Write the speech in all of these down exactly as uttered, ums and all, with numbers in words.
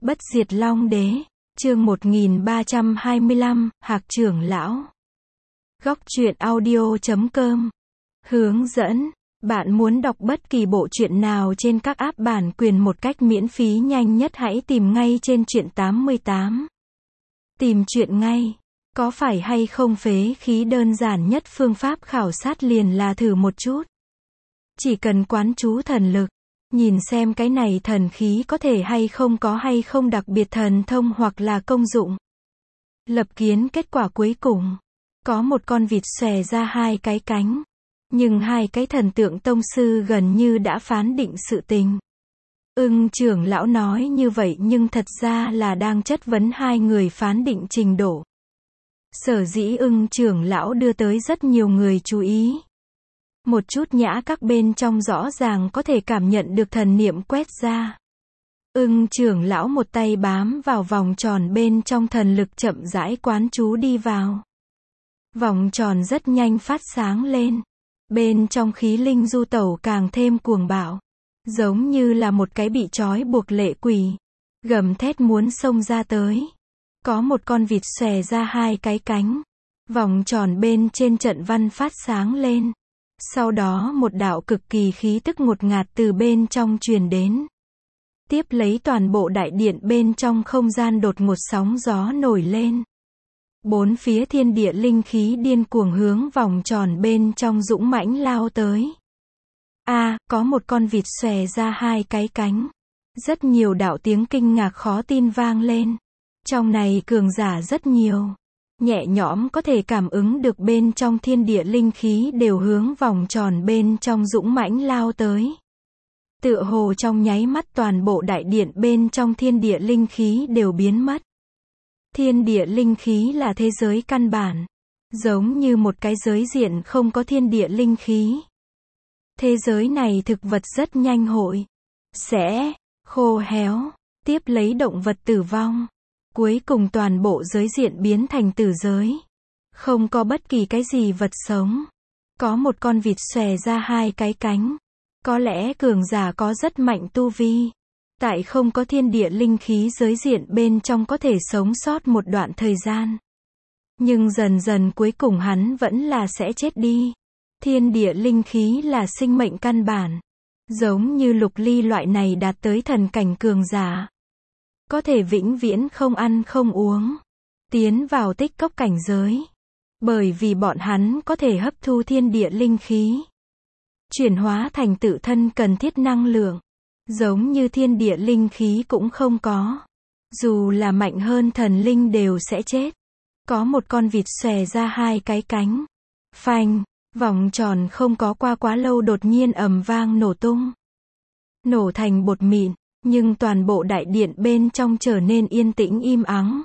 Bất diệt Long Đế, chương một nghìn ba trăm hai mươi lăm, Hạc trưởng lão. Góc truyện audio chấm com. Hướng dẫn, bạn muốn đọc bất kỳ bộ truyện nào trên các app bản quyền một cách miễn phí nhanh nhất hãy tìm ngay trên truyện tám mươi tám. Tìm truyện ngay. Có phải hay không phế khí đơn giản nhất phương pháp khảo sát liền là thử một chút. Chỉ cần quán chú thần lực, nhìn xem cái này thần khí có thể hay không có hay không đặc biệt thần thông hoặc là công dụng. Lập kiến kết quả cuối cùng, có một con vịt xòe ra hai cái cánh, nhưng hai cái thần tượng tông sư gần như đã phán định sự tình. Ưng trưởng lão nói như vậy nhưng thật ra là đang chất vấn hai người phán định trình độ. Sở dĩ Ưng trưởng lão đưa tới rất nhiều người chú ý. Một chút nhã các bên trong rõ ràng có thể cảm nhận được thần niệm quét ra. Ưng trưởng lão một tay bám vào vòng tròn bên trong thần lực chậm rãi quán chú đi vào. Vòng tròn rất nhanh phát sáng lên. Bên trong khí linh du tẩu càng thêm cuồng bạo. Giống như là một cái bị trói buộc lệ quỷ. Gầm thét muốn xông ra tới. Có một con vịt xòe ra hai cái cánh. Vòng tròn bên trên trận văn phát sáng lên. Sau đó một đạo cực kỳ khí tức ngột ngạt từ bên trong truyền đến. Tiếp lấy toàn bộ đại điện bên trong không gian đột ngột sóng gió nổi lên. Bốn phía thiên địa linh khí điên cuồng hướng vòng tròn bên trong dũng mãnh lao tới. A, à, có một con vịt xòe ra hai cái cánh. Rất nhiều đạo tiếng kinh ngạc khó tin vang lên. Trong này cường giả rất nhiều. Nhẹ nhõm có thể cảm ứng được bên trong thiên địa linh khí đều hướng vòng tròn bên trong dũng mãnh lao tới. Tựa hồ trong nháy mắt toàn bộ đại điện bên trong thiên địa linh khí đều biến mất. Thiên địa linh khí là thế giới căn bản. Giống như một cái giới diện không có thiên địa linh khí. Thế giới này thực vật rất nhanh hội. Sẽ khô héo. Tiếp lấy động vật tử vong. Cuối cùng toàn bộ giới diện biến thành tử giới. Không có bất kỳ cái gì vật sống. Có một con vịt xòe ra hai cái cánh. Có lẽ cường giả có rất mạnh tu vi. Tại không có thiên địa linh khí giới diện bên trong có thể sống sót một đoạn thời gian. Nhưng dần dần cuối cùng hắn vẫn là sẽ chết đi. Thiên địa linh khí là sinh mệnh căn bản. Giống như Lục Ly loại này đạt tới thần cảnh cường giả. Có thể vĩnh viễn không ăn không uống. Tiến vào tích cốc cảnh giới. Bởi vì bọn hắn có thể hấp thu thiên địa linh khí. Chuyển hóa thành tự thân cần thiết năng lượng. Giống như thiên địa linh khí cũng không có. Dù là mạnh hơn thần linh đều sẽ chết. Có một con vịt xòe ra hai cái cánh. Phanh, vòng tròn không có qua quá lâu đột nhiên ầm vang nổ tung. Nổ thành bột mịn. Nhưng toàn bộ đại điện bên trong trở nên yên tĩnh im ắng.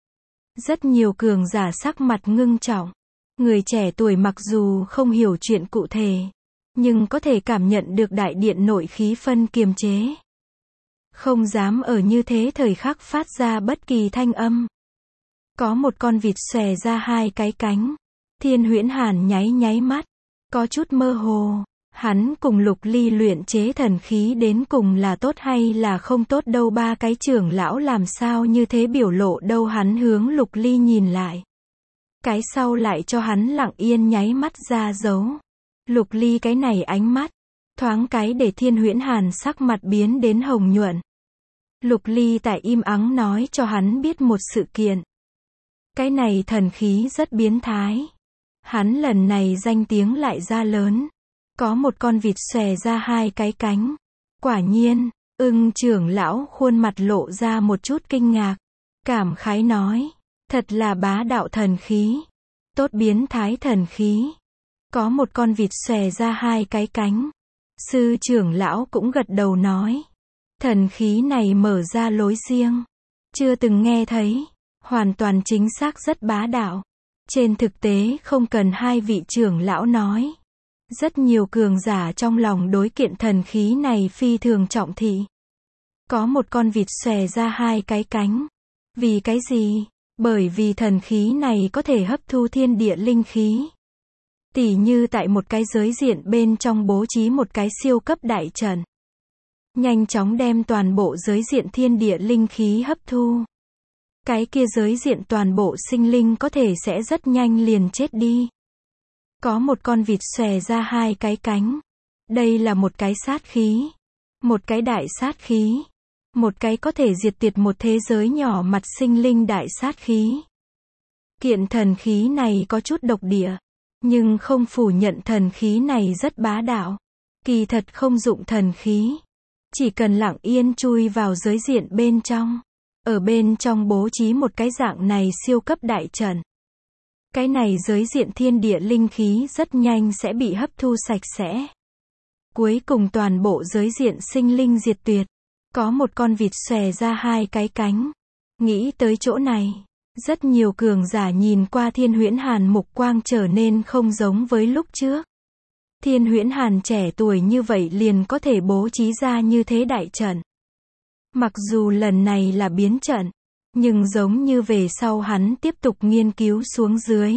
Rất nhiều cường giả sắc mặt ngưng trọng. Người trẻ tuổi mặc dù không hiểu chuyện cụ thể, nhưng có thể cảm nhận được đại điện nội khí phân kiềm chế. Không dám ở như thế thời khắc phát ra bất kỳ thanh âm. Có một con vịt xòe ra hai cái cánh. Thiên Huyễn Hàn nháy nháy mắt. Có chút mơ hồ. Hắn cùng Lục Ly luyện chế thần khí đến cùng là tốt hay là không tốt đâu, ba cái trưởng lão làm sao như thế biểu lộ đâu, hắn hướng Lục Ly nhìn lại. Cái sau lại cho hắn lặng yên nháy mắt ra dấu. Lục Ly cái này ánh mắt, thoáng cái để Thiên Huyễn Hàn sắc mặt biến đến hồng nhuận. Lục Ly tại im ắng nói cho hắn biết một sự kiện. Cái này thần khí rất biến thái. Hắn lần này danh tiếng lại ra lớn. Có một con vịt xòe ra hai cái cánh. Quả nhiên, Ưng trưởng lão khuôn mặt lộ ra một chút kinh ngạc. Cảm khái nói, thật là bá đạo thần khí. Tốt biến thái thần khí. Có một con vịt xòe ra hai cái cánh. Sư trưởng lão cũng gật đầu nói. Thần khí này mở ra lối riêng. Chưa từng nghe thấy. Hoàn toàn chính xác rất bá đạo. Trên thực tế không cần hai vị trưởng lão nói. Rất nhiều cường giả trong lòng đối kiện thần khí này phi thường trọng thị. Có một con vịt xòe ra hai cái cánh. Vì cái gì? Bởi vì thần khí này có thể hấp thu thiên địa linh khí. Tỉ như tại một cái giới diện bên trong bố trí một cái siêu cấp đại trận. nhanh chóng đem toàn bộ giới diện thiên địa linh khí hấp thu. Cái kia giới diện toàn bộ sinh linh có thể sẽ rất nhanh liền chết đi. Có một con vịt xòe ra hai cái cánh. Đây là một cái sát khí. Một cái đại sát khí. Một cái có thể diệt tiệt một thế giới nhỏ mặt sinh linh đại sát khí. Kiện thần khí này có chút độc địa. Nhưng không phủ nhận thần khí này rất bá đạo. Kỳ thật không dụng thần khí. Chỉ cần lặng yên chui vào giới diện bên trong. Ở bên trong bố trí một cái dạng này siêu cấp đại trận. Cái này giới diện thiên địa linh khí rất nhanh sẽ bị hấp thu sạch sẽ. Cuối cùng toàn bộ giới diện sinh linh diệt tuyệt. Có một con vịt xòe ra hai cái cánh. Nghĩ tới chỗ này. Rất nhiều cường giả nhìn qua Thiên Huyễn Hàn mục quang trở nên không giống với lúc trước. Thiên Huyễn Hàn trẻ tuổi như vậy liền có thể bố trí ra như thế đại trận. Mặc dù lần này là biến trận, nhưng giống như về sau hắn tiếp tục nghiên cứu xuống dưới.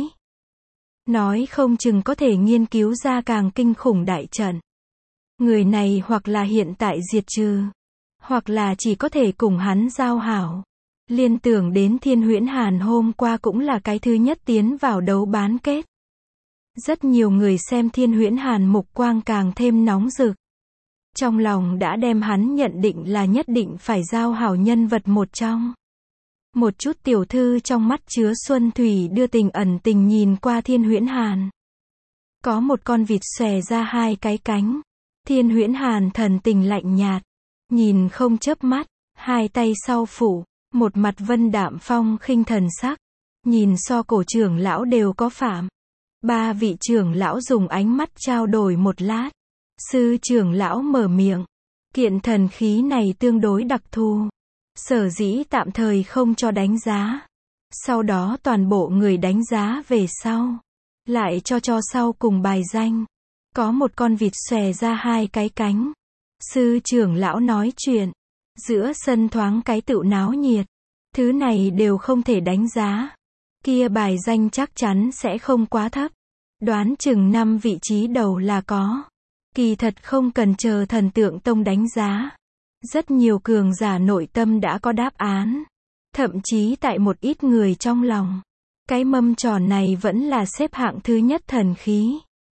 Nói không chừng có thể nghiên cứu ra càng kinh khủng đại trận. Người này hoặc là hiện tại diệt trừ, hoặc là chỉ có thể cùng hắn giao hảo. Liên tưởng đến Thiên Huyễn Hàn hôm qua cũng là cái thứ nhất tiến vào đấu bán kết. Rất nhiều người xem Thiên Huyễn Hàn mục quang càng thêm nóng rực. Trong lòng đã đem hắn nhận định là nhất định phải giao hảo nhân vật một trong. Một chút tiểu thư trong mắt chứa xuân thủy đưa tình ẩn tình nhìn qua Thiên Huyễn Hàn. Có một con vịt xòe ra hai cái cánh. Thiên Huyễn Hàn thần tình lạnh nhạt. Nhìn không chớp mắt, hai tay sau phủ, một mặt vân đạm phong khinh thần sắc. Nhìn so cổ trưởng lão đều có phạm. Ba vị trưởng lão dùng ánh mắt trao đổi một lát. Sư trưởng lão mở miệng. Kiện thần khí này tương đối đặc thù. Sở dĩ tạm thời không cho đánh giá. Sau đó toàn bộ người đánh giá về sau. Lại cho cho sau cùng bài danh. Có một con vịt xòe ra hai cái cánh. Sư trưởng lão nói chuyện. Giữa sân thoáng cái tựu náo nhiệt. Thứ này đều không thể đánh giá. Kia bài danh chắc chắn sẽ không quá thấp. Đoán chừng năm vị trí đầu là có. Kỳ thật không cần chờ thần tượng tông đánh giá. Rất nhiều cường giả nội tâm đã có đáp án. Thậm chí tại một ít người trong lòng. Cái mâm tròn này vẫn là xếp hạng thứ nhất thần khí.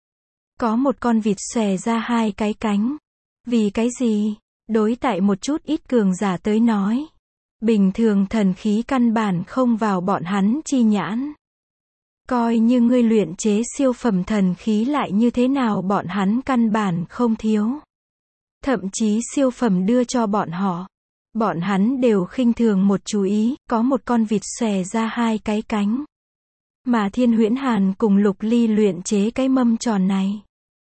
Có một con vịt xòe ra hai cái cánh. Vì cái gì? Đối tại một chút ít cường giả tới nói. Bình thường thần khí căn bản không vào bọn hắn chi nhãn. Coi như ngươi luyện chế siêu phẩm thần khí lại như thế nào bọn hắn căn bản không thiếu. Thậm chí siêu phẩm đưa cho bọn họ. Bọn hắn đều khinh thường một chú ý, có một con vịt xòe ra hai cái cánh. Mà Thiên Huyễn Hàn cùng Lục Ly luyện chế cái mâm tròn này.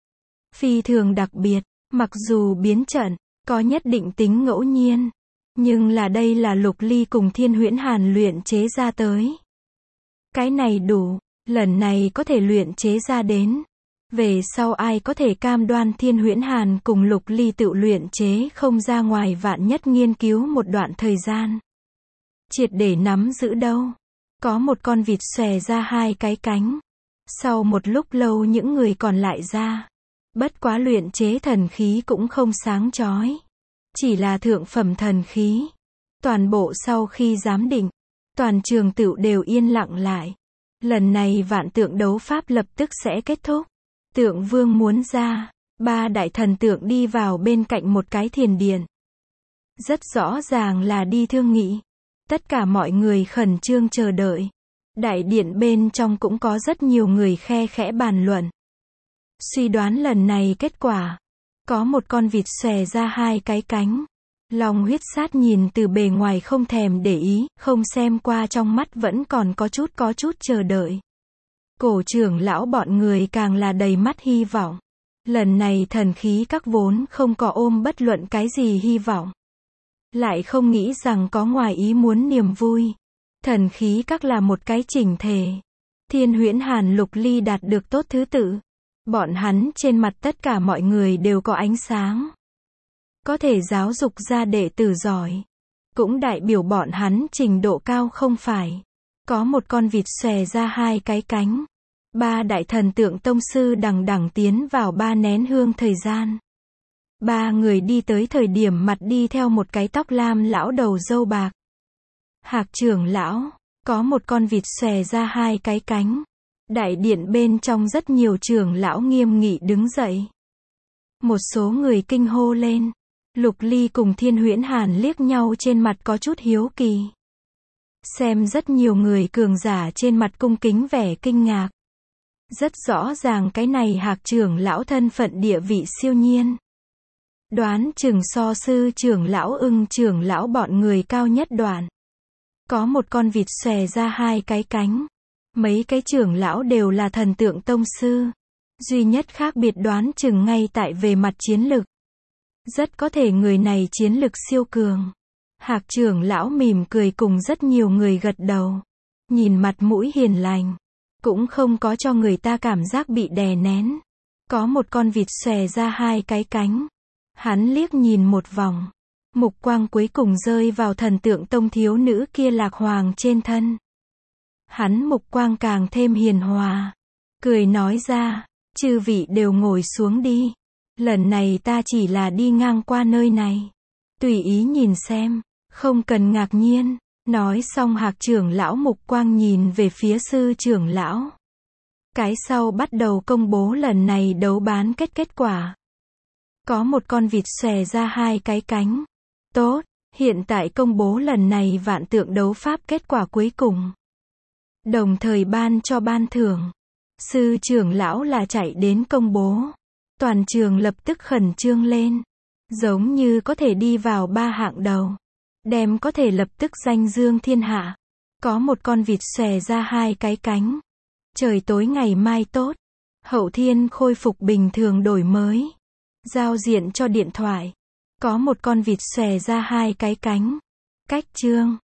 Phi thường đặc biệt, mặc dù biến trận, có nhất định tính ngẫu nhiên. Nhưng là đây là Lục Ly cùng Thiên Huyễn Hàn luyện chế ra tới. Cái này đủ, lần này có thể luyện chế ra đến. Về sau ai có thể cam đoan Thiên Huyễn Hàn cùng Lục Ly tự luyện chế không ra ngoài vạn nhất nghiên cứu một đoạn thời gian. Triệt để nắm giữ đâu. Có một con vịt xòe ra hai cái cánh. Sau một lúc lâu những người còn lại ra. Bất quá luyện chế thần khí cũng không sáng chói. Chỉ là thượng phẩm thần khí. Toàn bộ sau khi giám định, toàn trường tựu đều yên lặng lại. Lần này vạn tượng đấu pháp lập tức sẽ kết thúc. Tượng vương muốn ra, ba đại thần tượng đi vào bên cạnh một cái thiền điện. Rất rõ ràng là đi thương nghị. Tất cả mọi người khẩn trương chờ đợi. Đại điện bên trong cũng có rất nhiều người khe khẽ bàn luận. Suy đoán lần này kết quả. Có một con vịt xòe ra hai cái cánh. Lòng huyết sát nhìn từ bề ngoài không thèm để ý, không xem qua trong mắt vẫn còn có chút có chút chờ đợi. Cổ trưởng lão bọn người càng là đầy mắt hy vọng. Lần này thần khí các vốn không có ôm bất luận cái gì hy vọng. Lại không nghĩ rằng có ngoài ý muốn niềm vui. Thần khí các là một cái chỉnh thể. Thiên Huyễn Hàn Lục Ly đạt được tốt thứ tự. Bọn hắn trên mặt tất cả mọi người đều có ánh sáng. Có thể giáo dục ra đệ tử giỏi. Cũng đại biểu bọn hắn trình độ cao không phải. Có một con vịt xòe ra hai cái cánh. Ba đại thần tượng tông sư đằng đằng tiến vào ba nén hương thời gian. Ba người đi tới thời điểm mặt đi theo một cái tóc lam lão đầu râu bạc. Hạc trưởng lão, có một con vịt xòe ra hai cái cánh. Đại điện bên trong rất nhiều trưởng lão nghiêm nghị đứng dậy. Một số người kinh hô lên. Lục Ly cùng Thiên Huyễn Hàn liếc nhau trên mặt có chút hiếu kỳ. Xem rất nhiều người cường giả trên mặt cung kính vẻ kinh ngạc. Rất rõ ràng cái này Hạc trưởng lão thân phận địa vị siêu nhiên. Đoán chừng so sư trưởng lão Ưng trưởng lão bọn người cao nhất đoạn. Có một con vịt xòe ra hai cái cánh. Mấy cái trưởng lão đều là thần tượng tông sư. Duy nhất khác biệt đoán chừng ngay tại về mặt chiến lực. Rất có thể người này chiến lực siêu cường. Hạc trưởng lão mỉm cười cùng rất nhiều người gật đầu. Nhìn mặt mũi hiền lành. Cũng không có cho người ta cảm giác bị đè nén. Có một con vịt xòe ra hai cái cánh. Hắn liếc nhìn một vòng. Mục quang cuối cùng rơi vào thần tượng tông thiếu nữ kia Lạc Hoàng trên thân. Hắn mục quang càng thêm hiền hòa. Cười nói ra, chư vị đều ngồi xuống đi. Lần này ta chỉ là đi ngang qua nơi này. Tùy ý nhìn xem, không cần ngạc nhiên. Nói xong Hạc trưởng lão mục quang nhìn về phía sư trưởng lão. Cái sau bắt đầu công bố lần này đấu bán kết kết quả. Có một con vịt xòe ra hai cái cánh. Tốt, hiện tại công bố lần này vạn tượng đấu pháp kết quả cuối cùng. Đồng thời ban cho ban thưởng. Sư trưởng lão là chạy đến công bố. Toàn trường lập tức khẩn trương lên. Giống như có thể đi vào ba hạng đầu. Đem có thể lập tức danh dương thiên hạ. Có một con vịt xòe ra hai cái cánh. Trời tối ngày mai tốt. Hậu thiên khôi phục bình thường đổi mới. Giao diện cho điện thoại. Có một con vịt xòe ra hai cái cánh. Cách chương.